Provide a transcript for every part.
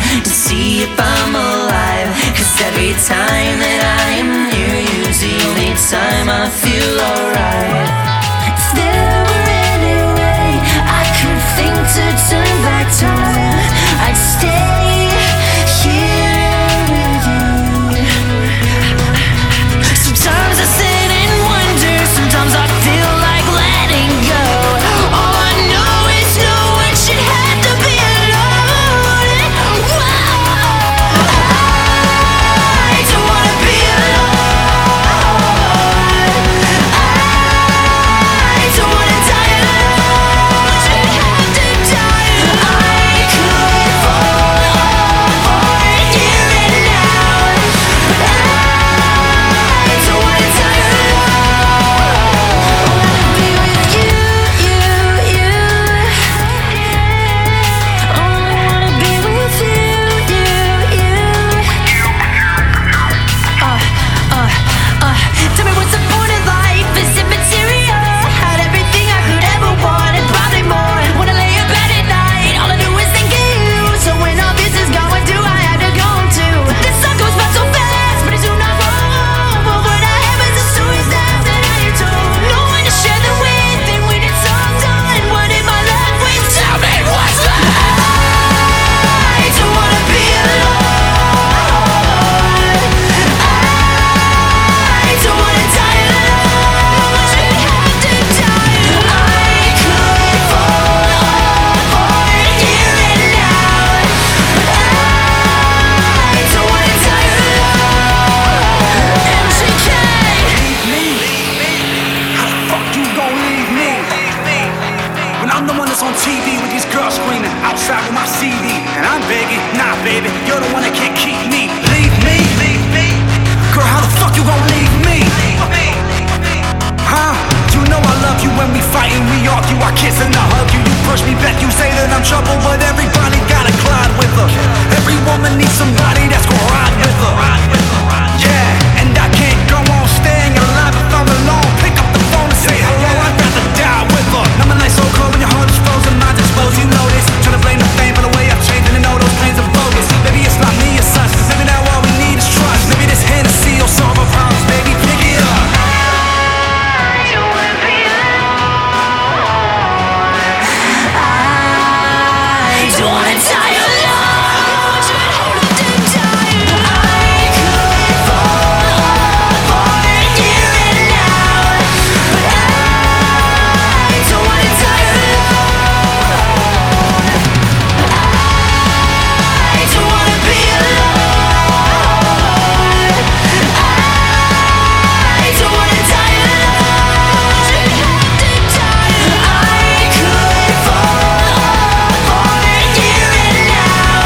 to see if I'm alive. 'Cause every time that I am near you is the only time I feel alright. If there were any way I could think to turn back time, I'd stay here with you. Sometimes I sit and wonder, sometimes I feel like letting go. All I know is no one should have to be alone. Whoa. I don't wanna be alone. I don't wanna die alone. Should have to die. I could fall apart here and now. I don't wanna die alone. I wanna be with you, you, you. Oh, I wanna be with you, you, you. Tell me what's the point of life? Is it material? Had everything I could ever want and probably more. Wanna lay in bed at night, all I do is think of you. So when all this is gone, do I have to go to? This song goes by so fast, but it's soon not wrong. But what I have is the stories that I had told. No one to share them with, and when it's all done, what am I left with? Tell me what's left. I don't wanna be alone. I don't wanna die alone. Should have to die. I could fall apart here and now. I don't wanna die alone. MGK. How the fuck you gon' leave me? When I'm the one that's on TV with these girls screaming outside with my CD, and I'm begging, nah baby, you're the one that can't keep me. Leave me, girl, how the fuck you gon' leave me? Huh? You know I love you when we fight and we argue, I kiss and I hug you. You push me back, you say that I'm trouble, but everybody gotta collide with her. Every woman needs somebody that's gon' ride with her. Yeah, and I can't go on staying alive if I'm alone. Pick up the phone and say hello, I'd rather die with her. Now my night's so cold when your heart is frozen, mind's exposed, you know this. Tryna blame the fame for the way I've changed, and know those pains are bogus. Maybe it's not me, it's us. Maybe now all we need is trust. Maybe this Hennessy will solve our problems, baby, pick it up. I don't wanna be alone. I don't wanna die alone. Should have to die. I could fall apart here and now. I don't wanna die alone. I don't wanna be alone. I don't wanna die alone. Should have to die. I could fall apart here and now.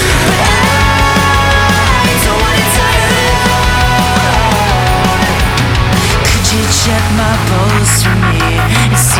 I don't wanna die alone. Could you check my pulse for me? It's